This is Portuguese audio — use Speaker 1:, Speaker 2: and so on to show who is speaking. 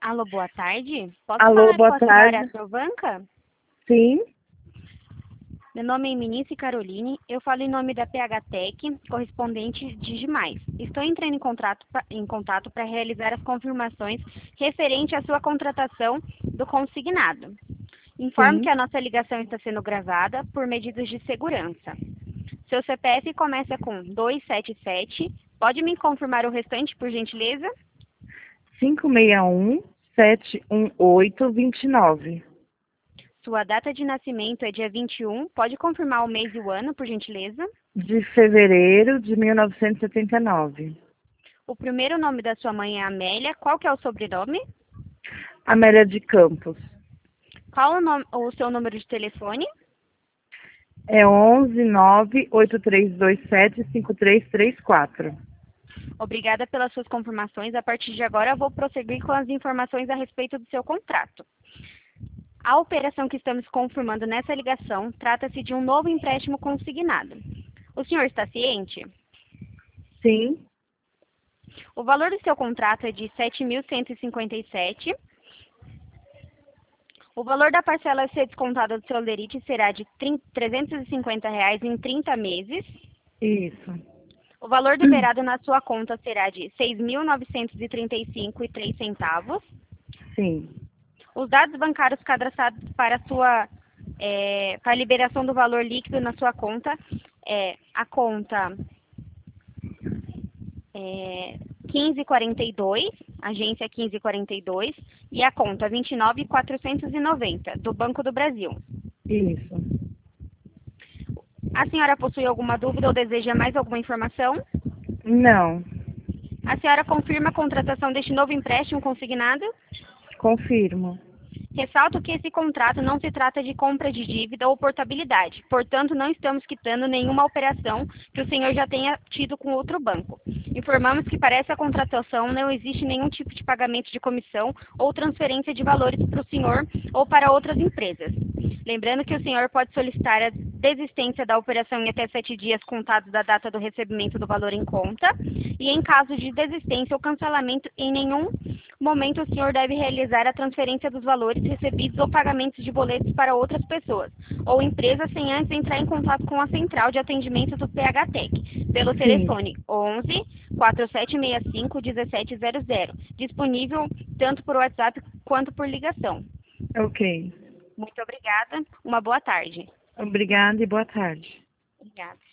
Speaker 1: Alô, boa tarde. Posso
Speaker 2: Alô,
Speaker 1: falar com
Speaker 2: boa
Speaker 1: a senhora
Speaker 2: tarde.
Speaker 1: Trovanca?
Speaker 2: Sim,
Speaker 1: Meu nome é Eminice Caroline. Eu falo em nome da PH Tech, correspondente de Digimais. Estou entrando em contato para realizar as confirmações referente à sua contratação do consignado. Informo que
Speaker 2: sim.
Speaker 1: a nossa ligação está sendo gravada por medidas de segurança. Seu CPF começa com 277. Pode me confirmar o restante, por gentileza?
Speaker 2: 561-718-29.
Speaker 1: Sua data de nascimento é dia 21. Pode confirmar o mês e o ano, por gentileza?
Speaker 2: De fevereiro de 1979.
Speaker 1: O primeiro nome da sua mãe é Amélia. Qual que é o sobrenome?
Speaker 2: Amélia de Campos.
Speaker 1: Qual o seu número de telefone?
Speaker 2: É 11-98327-5334.
Speaker 1: Obrigada pelas suas confirmações. A partir de agora, eu vou prosseguir com as informações a respeito do seu contrato. A operação que estamos confirmando nessa ligação trata-se de um novo empréstimo consignado. O senhor está ciente?
Speaker 2: Sim,
Speaker 1: O valor do seu contrato é de R$ 7.157. O valor da parcela a ser descontada do seu lerite será de R$ 350 em 30 meses.
Speaker 2: isso.
Speaker 1: O valor liberado na sua conta será de R$ 6.935,03.
Speaker 2: Sim,
Speaker 1: Os dados bancários cadastrados para para a liberação do valor líquido na sua conta é a conta 1542, agência 1542, e a conta 29.490 do Banco do Brasil.
Speaker 2: isso.
Speaker 1: A senhora possui alguma dúvida ou deseja mais alguma informação?
Speaker 2: Não,
Speaker 1: A senhora confirma a contratação deste novo empréstimo consignado?
Speaker 2: confirmo.
Speaker 1: Ressalto que esse contrato não se trata de compra de dívida ou portabilidade, portanto, não estamos quitando nenhuma operação que o senhor já tenha tido com outro banco. Informamos que para essa contratação não existe nenhum tipo de pagamento de comissão ou transferência de valores para o senhor ou para outras empresas. Lembrando que o senhor pode solicitar a desistência da operação em até 7 dias contados da data do recebimento do valor em conta, e em caso de desistência ou cancelamento, em nenhum momento o senhor deve realizar a transferência dos valores recebidos ou pagamentos de boletos para outras pessoas ou empresas sem antes entrar em contato com a central de atendimento do PHTEC pelo
Speaker 2: Sim,
Speaker 1: telefone 11 4765 1700, disponível tanto por WhatsApp quanto por ligação.
Speaker 2: ok.
Speaker 1: Muito obrigada. Uma boa tarde.
Speaker 2: Obrigada e boa tarde.
Speaker 1: Obrigada.